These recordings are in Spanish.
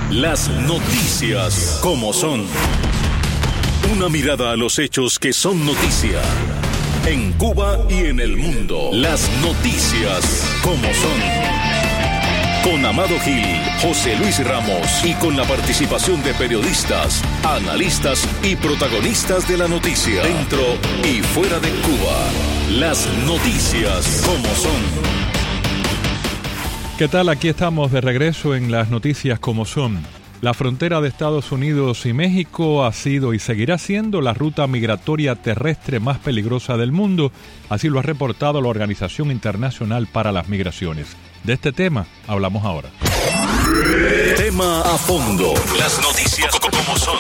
Las noticias como son. Una mirada a los hechos que son noticia. En Cuba y en el mundo. Las noticias como son. Con Amado Gil, José Luis Ramos y con la participación de periodistas, analistas y protagonistas de la noticia. Dentro y fuera de Cuba. Las noticias como son. ¿Qué tal? Aquí estamos de regreso en Las noticias como son. La frontera de Estados Unidos y México ha sido y seguirá siendo la ruta migratoria terrestre más peligrosa del mundo, así lo ha reportado la Organización Internacional para las Migraciones. De este tema hablamos ahora. Tema a fondo. Las noticias como son.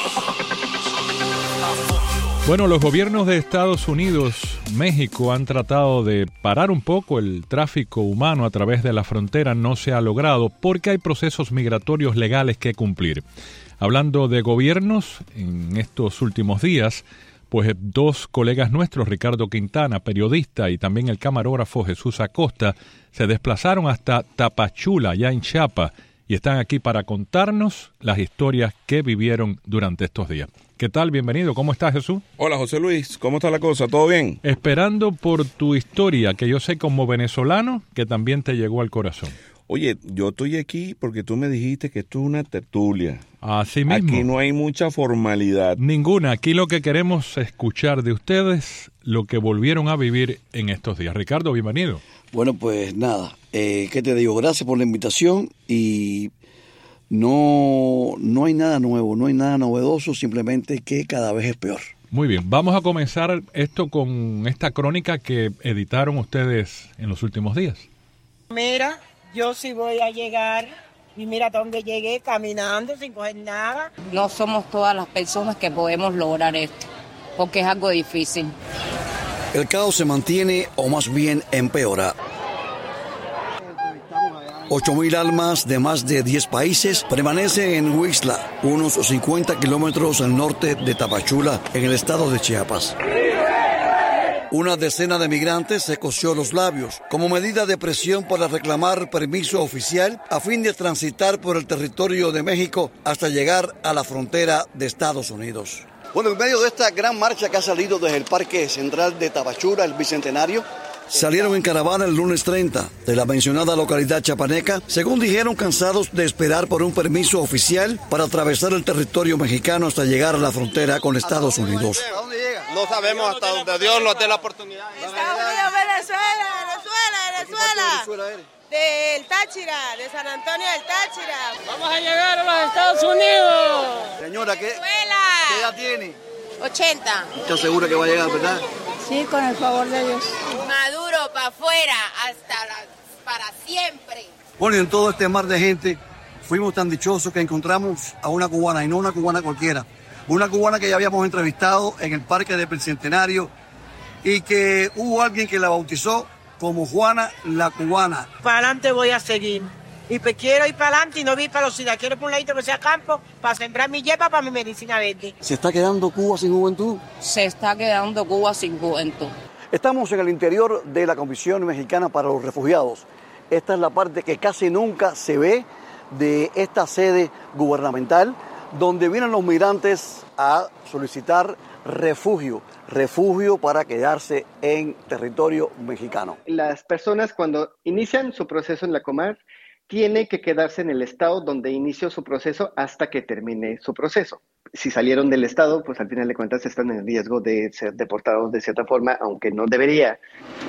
Bueno, los gobiernos de Estados Unidos, México han tratado de parar un poco el tráfico humano a través de la frontera. No se ha logrado porque hay procesos migratorios legales que cumplir. Hablando de gobiernos, en estos últimos días, pues dos colegas nuestros, Ricardo Quintana, periodista, y también el camarógrafo Jesús Acosta, se desplazaron hasta Tapachula, allá en Chiapas, y están aquí para contarnos las historias que vivieron durante estos días. ¿Qué tal? Bienvenido. ¿Cómo estás, Jesús? Hola, José Luis. ¿Cómo está la cosa? ¿Todo bien? Esperando por tu historia, que yo sé como venezolano que también te llegó al corazón. Oye, yo estoy aquí porque tú me dijiste que esto es una tertulia. Así mismo. Aquí no hay mucha formalidad. Ninguna. Aquí lo que queremos es escuchar de ustedes lo que volvieron a vivir en estos días. Ricardo, bienvenido. Bueno, pues nada, ¿qué te digo? Gracias por la invitación y no hay nada nuevo, no hay nada novedoso, simplemente que cada vez es peor. Muy bien, vamos a comenzar esto con esta crónica que editaron ustedes en los últimos días. Mira, yo sí voy a llegar y mira dónde llegué, caminando sin coger nada. No somos todas las personas que podemos lograr esto, porque es algo difícil. El caos se mantiene, o más bien empeora. 8.000 almas de más de 10 países permanecen en Huixla, unos 50 kilómetros al norte de Tapachula, en el estado de Chiapas. Una decena de migrantes se cosió los labios como medida de presión para reclamar permiso oficial a fin de transitar por el territorio de México hasta llegar a la frontera de Estados Unidos. Bueno, en medio de esta gran marcha que ha salido desde el Parque Central de Tapachula, el Bicentenario, salieron en caravana el lunes 30 de la mencionada localidad chapaneca, según dijeron, cansados de esperar por un permiso oficial para atravesar el territorio mexicano hasta llegar a la frontera con Estados Unidos. ¿A dónde llega? No sabemos hasta donde Dios nos dé la oportunidad. Estados Unidos, Venezuela. Del Táchira, de San Antonio del Táchira. Vamos a llegar a los Estados Unidos. Señora, ¿qué edad tiene? 80. ¿Estás segura que va a llegar, verdad? Sí, con el favor de Dios. Maduro para afuera, para siempre. Bueno, y en todo este mar de gente, fuimos tan dichosos que encontramos a una cubana, y no una cubana cualquiera. Una cubana que ya habíamos entrevistado en el Parque del Bicentenario y que hubo alguien que la bautizó como Juana la Cubana. Para adelante voy a seguir. Y pues quiero ir para adelante y no ir para los ciudades. Quiero por un ladito que sea campo para sembrar mi hierba para mi medicina verde. ¿Se está quedando Cuba sin juventud? Se está quedando Cuba sin juventud. Estamos en el interior de la Comisión Mexicana para los Refugiados. Esta es la parte que casi nunca se ve de esta sede gubernamental, donde vienen los migrantes a solicitar refugio para quedarse en territorio mexicano. Las personas cuando inician su proceso en la Comar tienen que quedarse en el estado donde inició su proceso hasta que termine su proceso. Si salieron del estado, pues al final de cuentas están en riesgo de ser deportados de cierta forma, aunque no debería.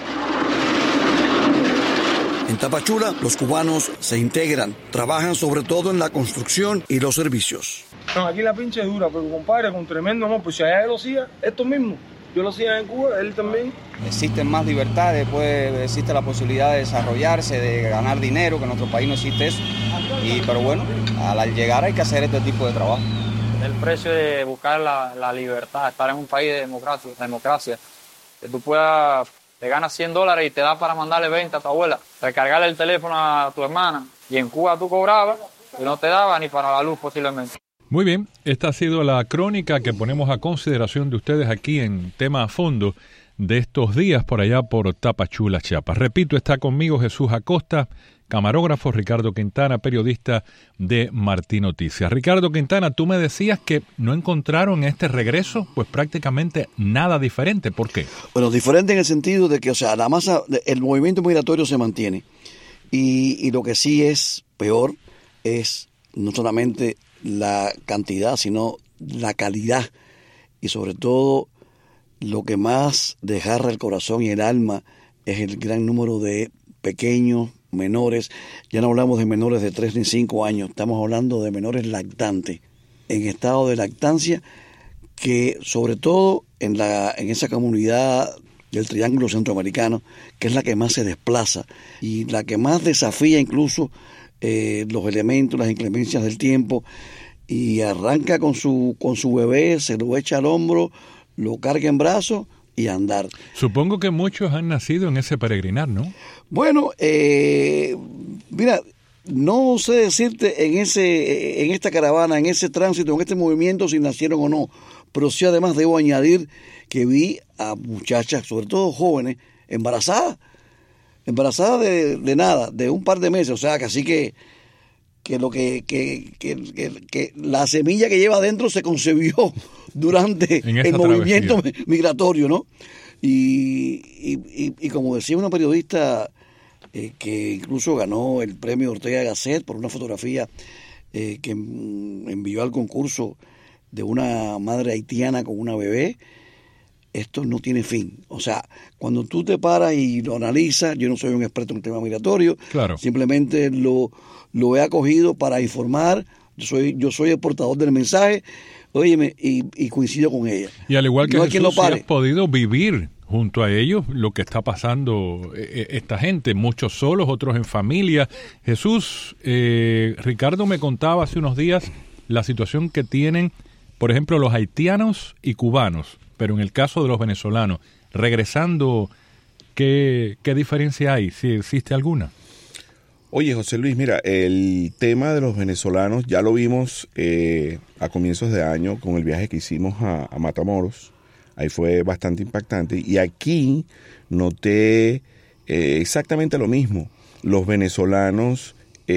En Tapachula, los cubanos se integran, trabajan sobre todo en la construcción y los servicios. No, aquí la pinche es dura, pero compadre, con tremendo amor, pues si allá lo hacía, esto mismo. Yo lo hacía en Cuba, él también. Existen más libertades, existe la posibilidad de desarrollarse, de ganar dinero, que en nuestro país no existe eso. Pero bueno, al llegar hay que hacer este tipo de trabajo. El precio de buscar la libertad, estar en un país de democracia, que tú puedas, te ganas $100 y te da para mandarle 20 a tu abuela, recargarle el teléfono a tu hermana, y en Cuba tú cobrabas y no te daba ni para la luz posiblemente. Muy bien, esta ha sido la crónica que ponemos a consideración de ustedes aquí en Tema a Fondo de estos días por allá por Tapachula, Chiapas. Repito, está conmigo Jesús Acosta, camarógrafo, Ricardo Quintana, periodista de Martí Noticias. Ricardo Quintana, tú me decías que no encontraron en este regreso pues prácticamente nada diferente. ¿Por qué? Bueno, diferente en el sentido de que, la masa, el movimiento migratorio se mantiene. Y lo que sí es peor es no solamente la cantidad, sino la calidad. Y sobre todo, lo que más desgarra el corazón y el alma es el gran número de pequeños, menores. Ya no hablamos de menores de 3 ni 5 años, estamos hablando de menores lactantes, en estado de lactancia, que sobre todo en esa comunidad del Triángulo Centroamericano, que es la que más se desplaza y la que más desafía incluso los elementos, las inclemencias del tiempo, y arranca con su bebé, se lo echa al hombro, lo carga en brazos y a andar. Supongo que muchos han nacido en ese peregrinar, ¿no? Bueno, mira, no sé decirte en esta caravana, en ese tránsito, en este movimiento, si nacieron o no, pero sí además debo añadir que vi a muchachas, sobre todo jóvenes, embarazadas de nada, de un par de meses, o sea, que así que la semilla que lleva adentro se concebió durante el movimiento migratorio, ¿no? Y como decía una periodista que incluso ganó el premio Ortega Gasset por una fotografía que envió al concurso de una madre haitiana con una bebé, esto no tiene fin. O sea, cuando tú te paras y lo analizas, yo no soy un experto en el tema migratorio, claro, simplemente lo he acogido para informar, yo soy el portador del mensaje, óyeme, y coincido con ella. Y al igual que no Jesús, sí has podido vivir junto a ellos lo que está pasando esta gente, muchos solos, otros en familia. Jesús, Ricardo me contaba hace unos días la situación que tienen, por ejemplo, los haitianos y cubanos, pero en el caso de los venezolanos, regresando, ¿qué diferencia hay? ¿Si existe alguna? Oye, José Luis, mira, el tema de los venezolanos ya lo vimos a comienzos de año con el viaje que hicimos a Matamoros. Ahí fue bastante impactante. Y aquí noté exactamente lo mismo. Los venezolanos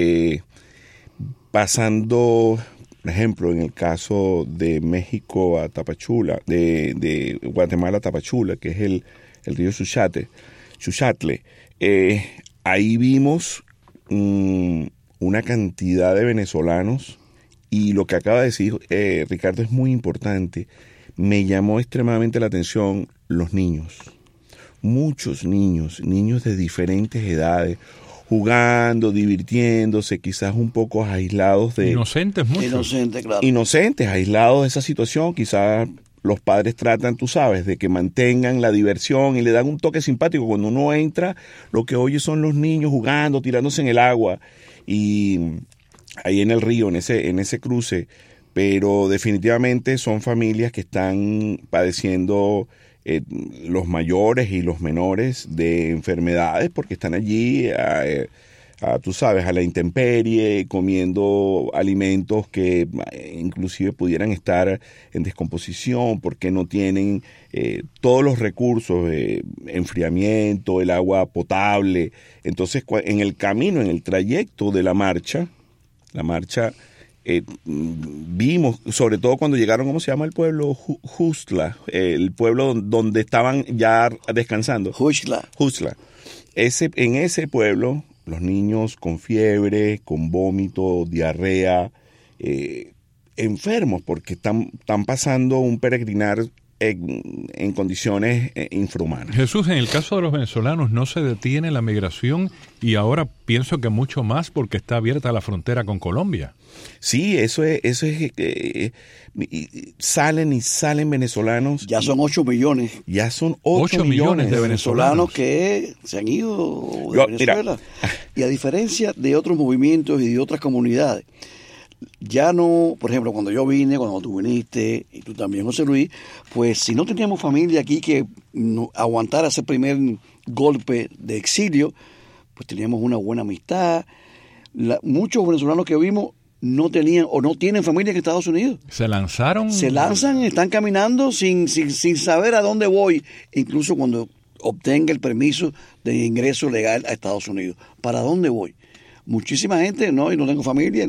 pasando, por ejemplo, en el caso de México a Tapachula, de Guatemala a Tapachula, que es el río Xuxatle, ahí vimos una cantidad de venezolanos, y lo que acaba de decir Ricardo es muy importante. Me llamó extremadamente la atención los niños, muchos niños de diferentes edades, jugando, divirtiéndose, quizás un poco aislados de... Inocentes, muchos. Inocentes, aislados de esa situación, quizás los padres tratan, tú sabes, de que mantengan la diversión y le dan un toque simpático. Cuando uno entra, lo que oye son los niños jugando, tirándose en el agua, y ahí en el río, en ese cruce, pero definitivamente son familias que están padeciendo, los mayores y los menores, de enfermedades, porque están allí, tú sabes, a la intemperie, comiendo alimentos que inclusive pudieran estar en descomposición, porque no tienen todos los recursos, enfriamiento, el agua potable. Entonces, en el camino, en el trayecto de la marcha, vimos, sobre todo cuando llegaron, ¿cómo se llama el pueblo? Juzla, el pueblo donde estaban ya descansando. Juzla. En ese pueblo, los niños con fiebre, con vómito, diarrea, enfermos, porque están pasando un peregrinar en condiciones infrahumanas. Jesús, en el caso de los venezolanos no se detiene la migración, y ahora pienso que mucho más porque está abierta la frontera con Colombia. Sí, eso es salen venezolanos. Ya son 8 millones. Ya son 8 millones de venezolanos que se han ido de Venezuela. Y a diferencia de otros movimientos y de otras comunidades, ya no, por ejemplo, cuando yo vine, cuando tú viniste, y tú también, José Luis, pues si no teníamos familia aquí que aguantara ese primer golpe de exilio, pues teníamos una buena amistad. Muchos venezolanos que vimos no tenían o no tienen familia en Estados Unidos. Se lanzan, están caminando sin saber a dónde voy, incluso cuando obtenga el permiso de ingreso legal a Estados Unidos. ¿Para dónde voy? Muchísima gente, no tengo familia,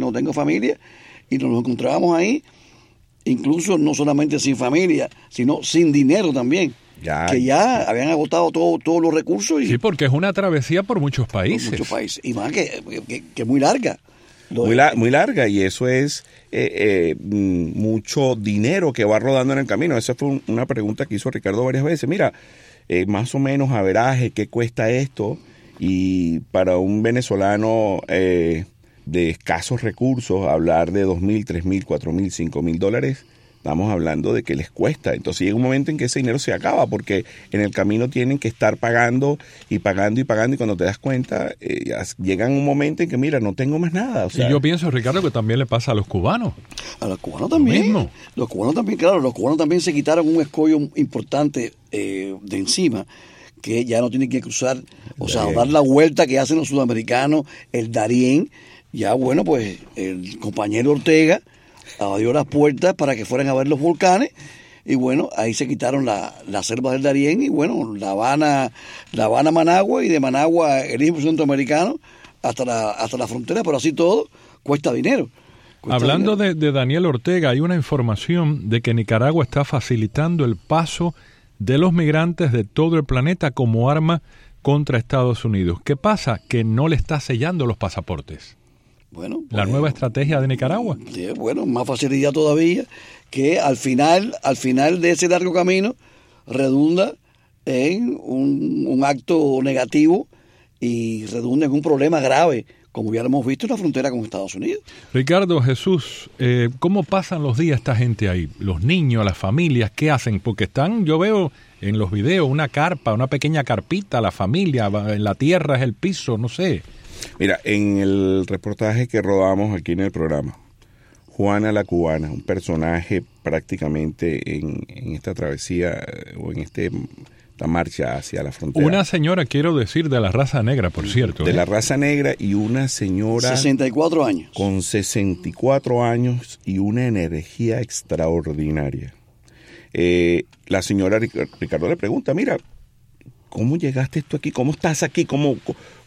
y nos encontrábamos ahí, incluso no solamente sin familia, sino sin dinero también. Que ya habían agotado todos los recursos. Sí, porque es una travesía por muchos países. Y más que muy larga. Muy larga, y eso es mucho dinero que va rodando en el camino. Esa fue una pregunta que hizo Ricardo varias veces. Mira, más o menos averaje, ¿qué cuesta esto? Y para un venezolano de escasos recursos, hablar de $2,000, $3,000, $4,000, $5,000, estamos hablando de que les cuesta. Entonces llega un momento en que ese dinero se acaba, porque en el camino tienen que estar pagando, y cuando te das cuenta, llega un momento en que, mira, no tengo más nada. O sea, y yo pienso, Ricardo, que también le pasa a los cubanos. A los cubanos también. Los cubanos también, claro, los cubanos también se quitaron un escollo importante de encima, que ya no tienen que cruzar, dar la vuelta que hacen los sudamericanos, el Darién. Ya, bueno, pues el compañero Ortega abrió las puertas para que fueran a ver los volcanes, y bueno, ahí se quitaron las selvas del Darién, y bueno, La Habana Managua, y de Managua el Istmo Centroamericano hasta la frontera, pero así todo cuesta dinero. Hablando de Daniel Ortega, hay una información de que Nicaragua está facilitando el paso de los migrantes de todo el planeta como arma contra Estados Unidos. ¿Qué pasa? Que no le está sellando los pasaportes. Bueno, la nueva estrategia de Nicaragua. Sí, bueno, más facilidad todavía, que al final de ese largo camino redunda en un acto negativo y redunda en un problema grave, como ya lo hemos visto en la frontera con Estados Unidos. Ricardo, Jesús, ¿cómo pasan los días esta gente ahí? Los niños, las familias, ¿qué hacen? Porque yo veo en los videos una carpa, una pequeña carpita, la familia, en la tierra es el piso, no sé. Mira, en el reportaje que rodamos aquí en el programa, Juana la Cubana, un personaje prácticamente en esta travesía o en esta marcha hacia la frontera. Una señora, quiero decir, de la raza negra, por cierto. De la raza negra, y una señora... 64 años. Con 64 años y una energía extraordinaria. La señora Ricardo le pregunta, mira, ¿cómo llegaste tú aquí? ¿Cómo estás aquí? ¿Cómo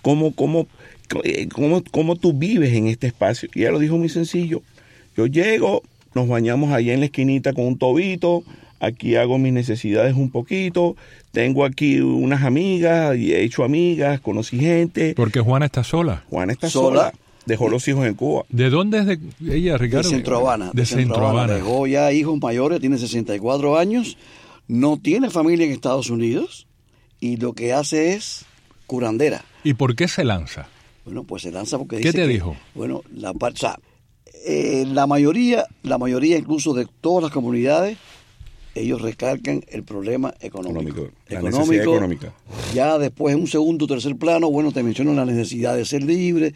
tú vives en este espacio? Y ella lo dijo muy sencillo. Yo llego, nos bañamos allá en la esquinita con un tobito, aquí hago mis necesidades un poquito, tengo aquí unas amigas, y he hecho amigas, conocí gente. Porque Juana está sola. Juana está sola. Dejó los hijos en Cuba. ¿De dónde es ella, Ricardo? De Centro Habana. De Centro Habana. Dejó ya hijos mayores, tiene 64 años, no tiene familia en Estados Unidos, y lo que hace es curandera. ¿Y por qué se lanza? Bueno, pues se lanza porque dice ¿Qué te dijo? Bueno, la mayoría incluso de todas las comunidades, ellos recalcan el problema económico. La necesidad económica. Ya después, en un segundo o tercer plano, bueno, te mencionan la necesidad de ser libre,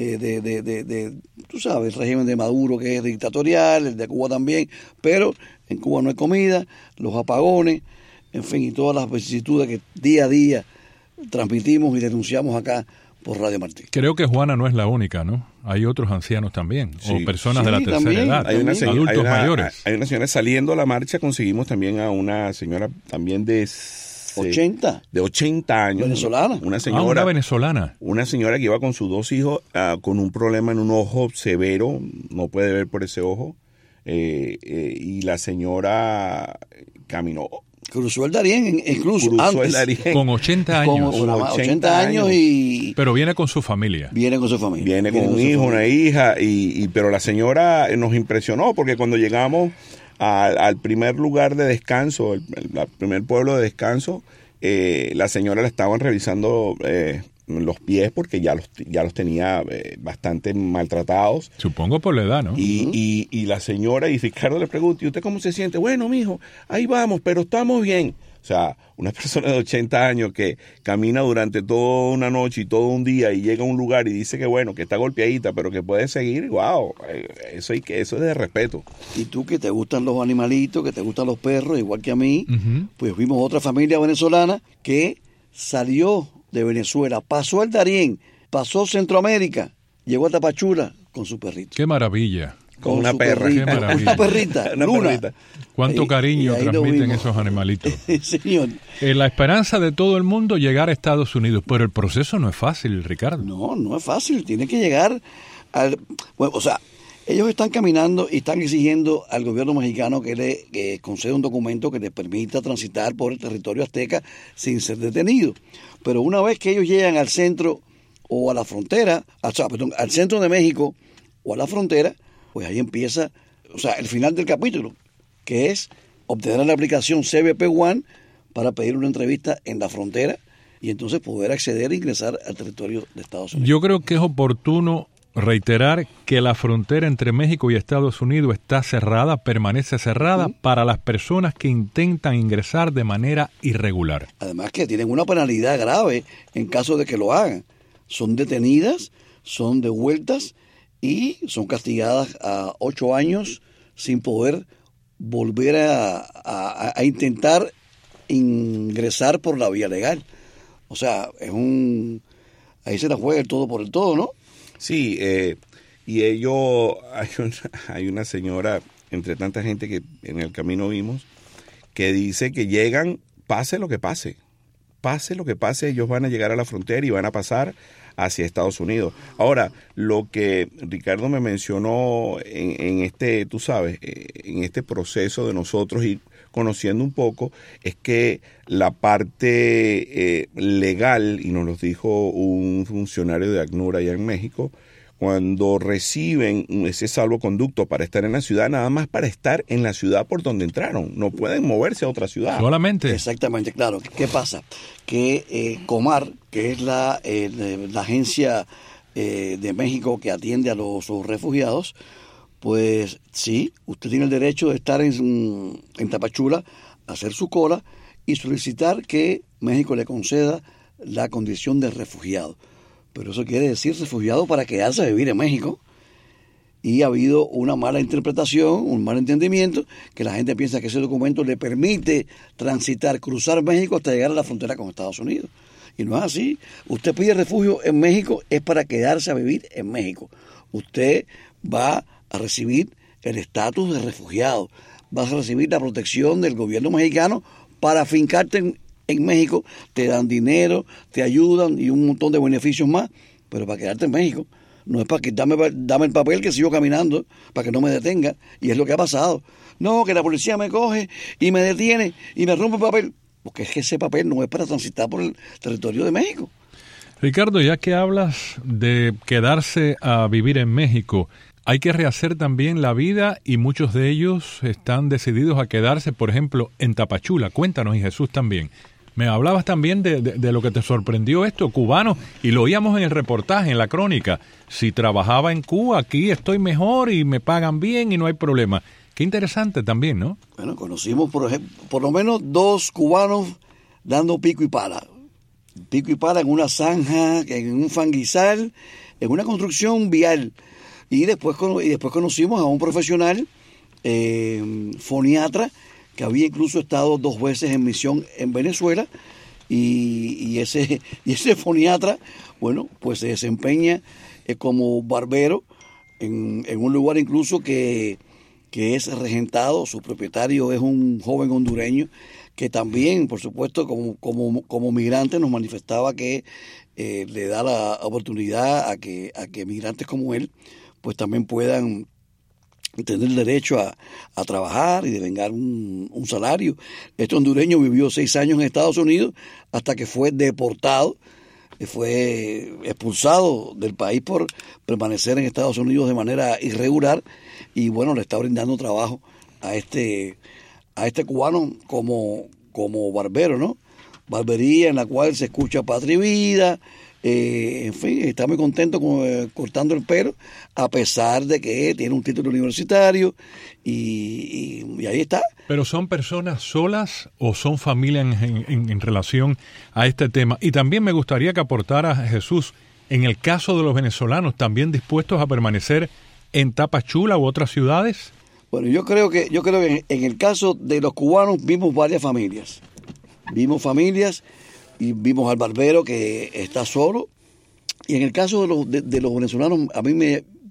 tú sabes, el régimen de Maduro, que es dictatorial, el de Cuba también, pero en Cuba no hay comida, los apagones, en fin, y todas las vicisitudes que día a día transmitimos y denunciamos acá por Radio Martí. Creo que Juana no es la única, ¿no? Hay otros ancianos también, sí, o personas de la tercera también, edad, adultos mayores. Hay una señora saliendo a la marcha, conseguimos también a una señora también de 80 años. Venezolana. Una venezolana. Una señora que iba con sus dos hijos con un problema en un ojo severo, no puede ver por ese ojo, y la señora caminó. Cruzó el Darién, incluso antes. Con 80 años. Con 80 años y... Pero viene con su familia. Viene con un hijo, una hija, pero la señora nos impresionó porque cuando llegamos al primer lugar de descanso, el primer pueblo de descanso, la señora la estaban revisando los pies porque ya los tenía bastante maltratados. Supongo por la edad, ¿no? Y la señora, y Ricardo le pregunta, ¿y usted cómo se siente? Bueno, mijo, ahí vamos, pero estamos bien. O sea, una persona de 80 años que camina durante toda una noche y todo un día y llega a un lugar y dice que bueno, que está golpeadita, pero que puede seguir, wow, eso es de respeto. Y tú que te gustan los animalitos, que te gustan los perros, igual que a mí, pues vimos otra familia venezolana que salió de Venezuela, pasó el Darién, pasó Centroamérica, llegó a Tapachula con su perrito. ¡Qué maravilla! Con una perra. ¡Qué maravilla! Una perrita, Una Luna. perrita. Cuánto cariño transmiten esos animalitos. Señor. La esperanza de todo el mundo llegar a Estados Unidos, pero el proceso no es fácil, Ricardo. No es fácil. Tiene que llegar bueno, o sea, ellos están caminando y están exigiendo al gobierno mexicano que le conceda un documento que les permita transitar por el territorio azteca sin ser detenidos. Pero una vez que ellos llegan al centro o a la frontera, al centro de México o a la frontera, pues ahí empieza, el final del capítulo, que es obtener la aplicación CBP One para pedir una entrevista en la frontera y entonces poder acceder e ingresar al territorio de Estados Unidos. Yo creo que es oportuno reiterar que la frontera entre México y Estados Unidos está cerrada, permanece cerrada para las personas que intentan ingresar de manera irregular. Además que tienen una penalidad grave en caso de que lo hagan. Son detenidas, son devueltas y son castigadas a 8 años sin poder volver a intentar ingresar por la vía legal. O sea, ahí se la juega el todo por el todo, ¿no? Sí, y hay una señora, entre tanta gente que en el camino vimos, que dice que llegan, pase lo que pase, ellos van a llegar a la frontera y van a pasar hacia Estados Unidos. Ahora, lo que Ricardo me mencionó en este, tú sabes, en este proceso de nosotros ir conociendo un poco, es que la parte legal, y nos lo dijo un funcionario de ACNUR allá en México, cuando reciben ese salvoconducto para estar en la ciudad, nada más para estar en la ciudad por donde entraron, no pueden moverse a otra ciudad. Solamente. Exactamente, claro. ¿Qué pasa? Que Comar, que es la agencia de México que atiende a los refugiados, pues sí, usted tiene el derecho de estar en Tapachula, hacer su cola y solicitar que México le conceda la condición de refugiado. Pero eso quiere decir refugiado para quedarse a vivir en México. Y ha habido una mala interpretación, un mal entendimiento, que la gente piensa que ese documento le permite transitar, cruzar México hasta llegar a la frontera con Estados Unidos. Y no es así. Usted pide refugio en México, es para quedarse a vivir en México. Usted va a recibir el estatus de refugiado, va a recibir la protección del gobierno mexicano para afincarte en México, te dan dinero, te ayudan y un montón de beneficios más, pero para quedarte en México. No es para que dame el papel que sigo caminando, para que no me detenga. Y es lo que ha pasado. No, que la policía me coge y me detiene y me rompe el papel. Porque es que ese papel no es para transitar por el territorio de México. Ricardo, ya que hablas de quedarse a vivir en México, hay que rehacer también la vida y muchos de ellos están decididos a quedarse, por ejemplo, en Tapachula. Cuéntanos, y Jesús también. Me hablabas también de lo que te sorprendió esto, cubano, y lo oíamos en el reportaje, en la crónica. Si trabajaba en Cuba, aquí estoy mejor y me pagan bien y no hay problema. Qué interesante también, ¿no? Bueno, conocimos, por lo menos 2 cubanos dando pico y pala. Pico y pala en una zanja, en un fanguizal, en una construcción vial. Y después conocimos a un profesional, foniatra, que había incluso estado 2 veces en misión en Venezuela, y ese foniatra, bueno, pues se desempeña como barbero en un lugar incluso que es regentado. Su propietario es un joven hondureño que también, por supuesto, como migrante nos manifestaba que le da la oportunidad a que migrantes como él pues también puedan tener derecho a trabajar y devengar un salario. Este hondureño vivió 6 años en Estados Unidos hasta que fue deportado, fue expulsado del país por permanecer en Estados Unidos de manera irregular, y bueno, le está brindando trabajo a este cubano como barbero, ¿no? Barbería en la cual se escucha Patria y Vida. En fin, está muy contento cortando el pelo, a pesar de que tiene un título universitario y ahí está. ¿Pero son personas solas o son familias en relación a este tema? Y también me gustaría que aportara Jesús, en el caso de los venezolanos, ¿también dispuestos a permanecer en Tapachula u otras ciudades? Bueno, yo creo que en el caso de los cubanos vimos varias familias. Vimos familias y vimos al barbero que está solo. Y en el caso de los venezolanos, a mí me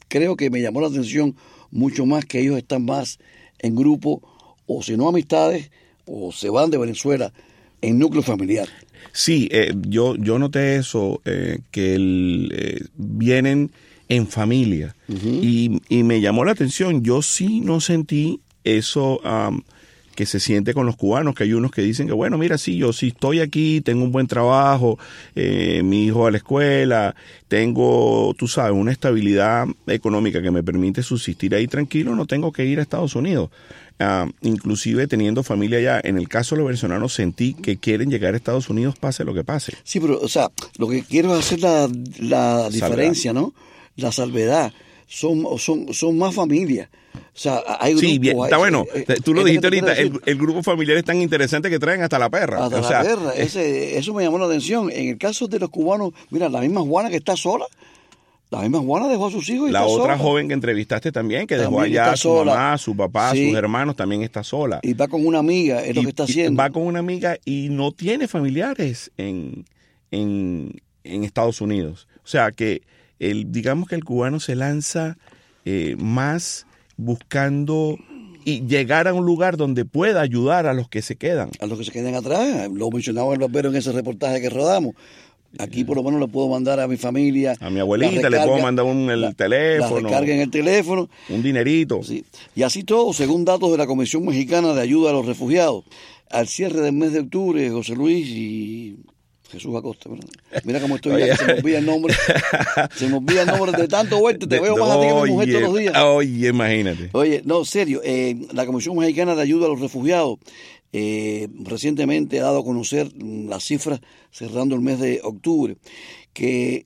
creo que me llamó la atención mucho más que ellos están más en grupo, o si no amistades, o se van de Venezuela en núcleo familiar. Sí, yo noté eso, que vienen en familia. Y me llamó la atención. Yo sí no sentí eso que se siente con los cubanos, que hay unos que dicen que, bueno, mira, sí, yo sí estoy aquí, tengo un buen trabajo, mi hijo a la escuela, tengo, tú sabes, una estabilidad económica que me permite subsistir ahí tranquilo, no tengo que ir a Estados Unidos. Inclusive teniendo familia allá, en el caso de los venezolanos sentí que quieren llegar a Estados Unidos pase lo que pase. Sí, pero, o sea, lo que quiero es hacer la diferencia, ¿no? La salvedad. Son más familias. O sea, hay grupos... Sí, bien, está bueno. Tú lo dijiste ahorita, el grupo familiar es tan interesante que traen hasta la perra. Hasta la perra. Eso me llamó la atención. En el caso de los cubanos, mira, la misma Juana que está sola. La misma Juana dejó a sus hijos y la está otra sola. joven que entrevistaste también, que dejó allá a su mamá, su papá, sus hermanos, también está sola. Y va con una amiga, es lo que está haciendo. Va con una amiga y no tiene familiares en Estados Unidos. O sea que digamos que el cubano se lanza más buscando y llegar a un lugar donde pueda ayudar a los que se quedan. A los que se quedan atrás. Lo mencionaba el barbero en ese reportaje que rodamos. Aquí por lo menos le puedo mandar a mi familia. A mi abuelita le puedo mandar el teléfono. La recarga en el teléfono. Un dinerito. Sí. Y así todo, según datos de la Comisión Mexicana de Ayuda a los Refugiados. Al cierre del mes de octubre, José Luis y Jesús Acosta. ¿Verdad? Mira cómo estoy ya, que se me olvida el nombre. Se me olvida el nombre de tanto vuelta. Te veo más a ti que a mi mujer todos los días. Oye, imagínate. Oye, no, serio. La Comisión Mexicana de Ayuda a los Refugiados recientemente ha dado a conocer las cifras cerrando el mes de octubre, que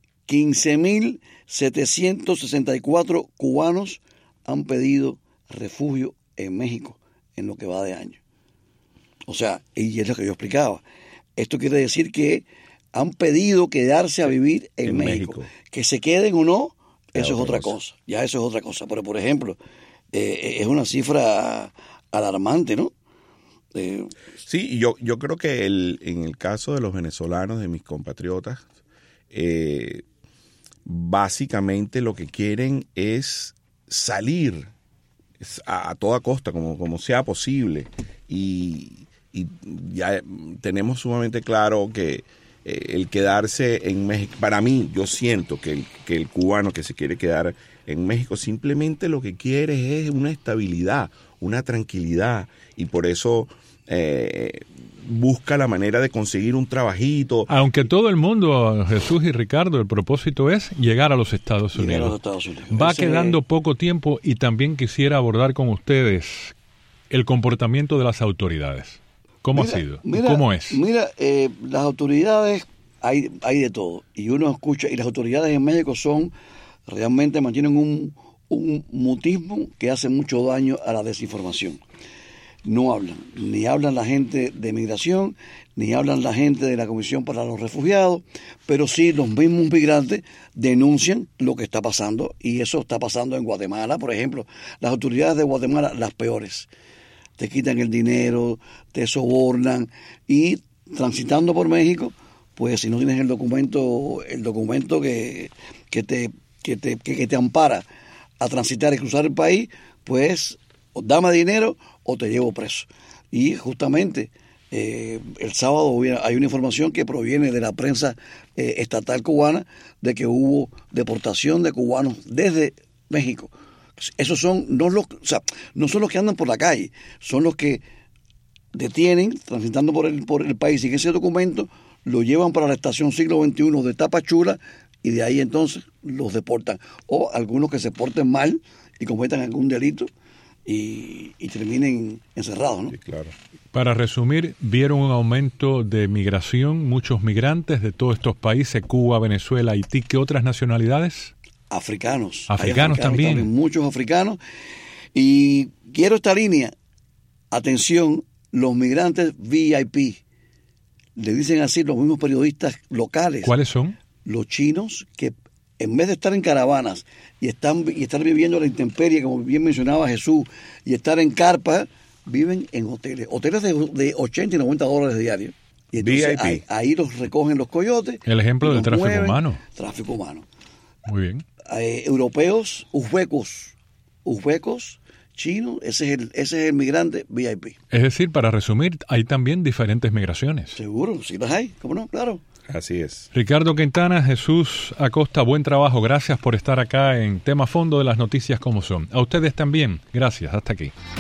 15.764 cubanos han pedido refugio en México en lo que va de año. O sea, y es lo que yo explicaba. Esto quiere decir que han pedido quedarse a vivir en México. Que se queden o no, eso es otra cosa. Ya eso es otra cosa. Pero, por ejemplo, es una cifra alarmante, ¿no? Sí, yo creo que en el caso de los venezolanos, de mis compatriotas, básicamente lo que quieren es salir a toda costa, como sea posible. Y ya tenemos sumamente claro que el quedarse en México, para mí, yo siento que el cubano que se quiere quedar en México simplemente lo que quiere es una estabilidad, una tranquilidad, y por eso busca la manera de conseguir un trabajito. Aunque todo el mundo, Jesús y Ricardo, el propósito es llegar a los Estados Unidos. Va quedando poco tiempo y también quisiera abordar con ustedes el comportamiento de las autoridades. ¿Cómo ha sido? ¿Cómo es? Mira, las autoridades, hay de todo. Y uno escucha, y las autoridades en México realmente mantienen un mutismo que hace mucho daño a la desinformación. No hablan, ni hablan la gente de migración, ni hablan la gente de la Comisión para los Refugiados, pero sí los mismos migrantes denuncian lo que está pasando, y eso está pasando en Guatemala, por ejemplo. Las autoridades de Guatemala, las peores. Te quitan el dinero, te sobornan, y transitando por México, pues si no tienes el documento que te ampara a transitar y cruzar el país, pues o dame dinero o te llevo preso. Y justamente el sábado hay una información que proviene de la prensa estatal cubana de que hubo deportación de cubanos desde México. Esos son no son los que andan por la calle, son los que detienen transitando por el país, y que ese documento lo llevan para la estación Siglo XXI de Tapachula, y de ahí entonces los deportan. O algunos que se porten mal y cometan algún delito y terminen encerrados, ¿no? Sí, claro. Para resumir, ¿vieron un aumento de migración, muchos migrantes de todos estos países, Cuba, Venezuela, Haití? ¿Qué otras nacionalidades? Africanos. Africanos también. Muchos africanos. Y quiero esta línea. Atención, los migrantes VIP. Le dicen así los mismos periodistas locales. ¿Cuáles son? Los chinos que en vez de estar en caravanas y estar viviendo la intemperie, como bien mencionaba Jesús, y estar en carpa, viven en hoteles de $80 y $90 diarios. Y entonces ahí los recogen los coyotes. El ejemplo del tráfico humano. Tráfico humano. Muy bien. europeos, uzbecos, chinos, ese es el migrante VIP. Es decir, para resumir, hay también diferentes migraciones. Seguro, sí las hay, ¿cómo no? Claro. Así es. Ricardo Quintana, Jesús Acosta, buen trabajo. Gracias por estar acá en Tema Fondo de las Noticias como son. A ustedes también. Gracias. Hasta aquí.